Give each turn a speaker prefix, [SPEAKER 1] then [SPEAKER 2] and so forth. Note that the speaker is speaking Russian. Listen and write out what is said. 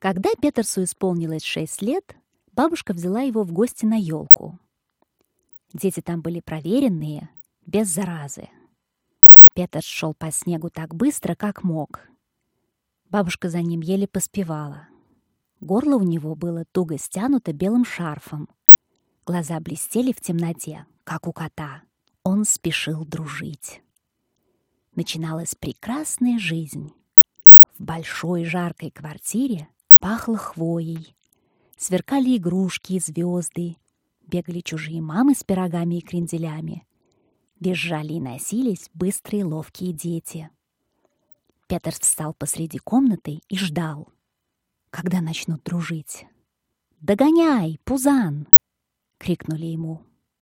[SPEAKER 1] Когда Петерсу исполнилось 6 лет, бабушка взяла его в гости на елку. Дети там были проверенные, без заразы. Петерс шел по снегу так быстро, как мог. Бабушка за ним еле поспевала. Горло у него было туго стянуто белым шарфом. Глаза блестели в темноте, как у кота. Он спешил дружить. Начиналась прекрасная жизнь. В большой жаркой квартире пахло хвоей. Сверкали игрушки и звезды. Бегали чужие мамы с пирогами и кренделями. Визжали и носились быстрые ловкие дети. Петерс встал посреди комнаты и ждал, когда начнут дружить. «Догоняй, Пузан!» — крикнули ему.